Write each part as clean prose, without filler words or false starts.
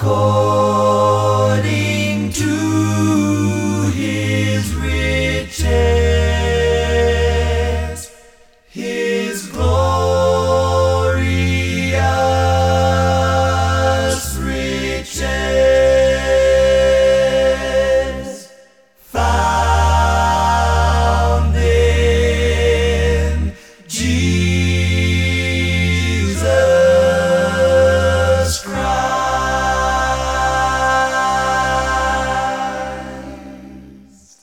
according to His riches, His glorious riches, found in Jesus Christ.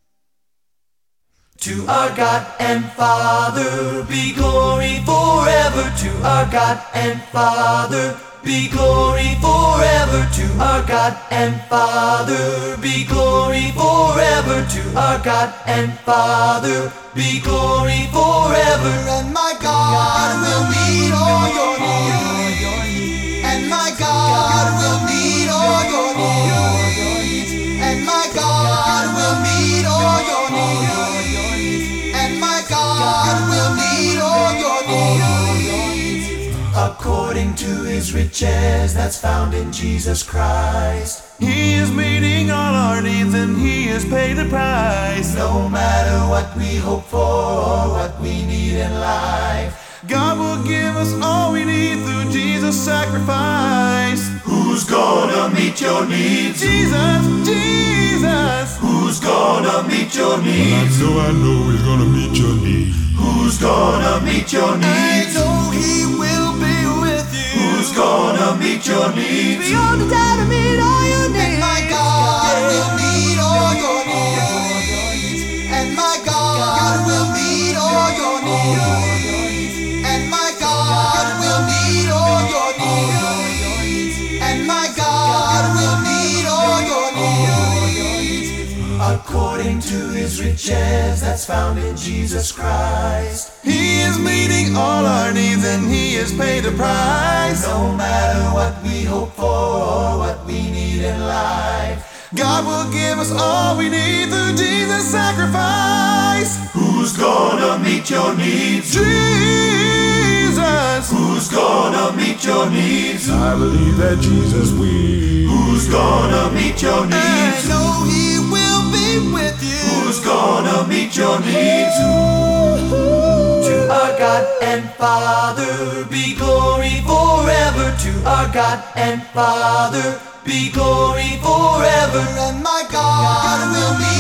To our God and Father be glory forever. To our God and Father be glory forever. To our God and Father be glory forever. To our God and Father be glory forever. And my God will meet all your needs. And my God will meet all your needs. And my God will meet all your needs. And my God will meet all your needs. According to His riches that's found in Jesus Christ. He is meeting all our needs and He has paid the price. No matter what we hope for or what we need in life, God will give us all we need through Jesus' sacrifice. who's gonna meet your needs? Jesus, Jesus. Who's gonna meet your needs? I know He's gonna meet your needs. Who's gonna meet your I needs? know He will be with you. Who's gonna meet your needs? Beyond the time to meet all your needs. And my God will meet all your needs. And my God will meet all your needs. And my God will meet all your needs. And my God will meet all your needs. According to His riches that's found in Jesus Christ. He is meeting all our needs and He has paid the price. No matter what we hope for or what we need in life, God will give us all we need through Jesus' sacrifice. who's gonna meet your needs? Jesus. Who's gonna meet your needs? I believe that Jesus will. Who's gonna meet your I needs? know He will be with you. Who's gonna meet your needs? To our God and Father be glory forever. To our God and Father be glory forever. And my God will meet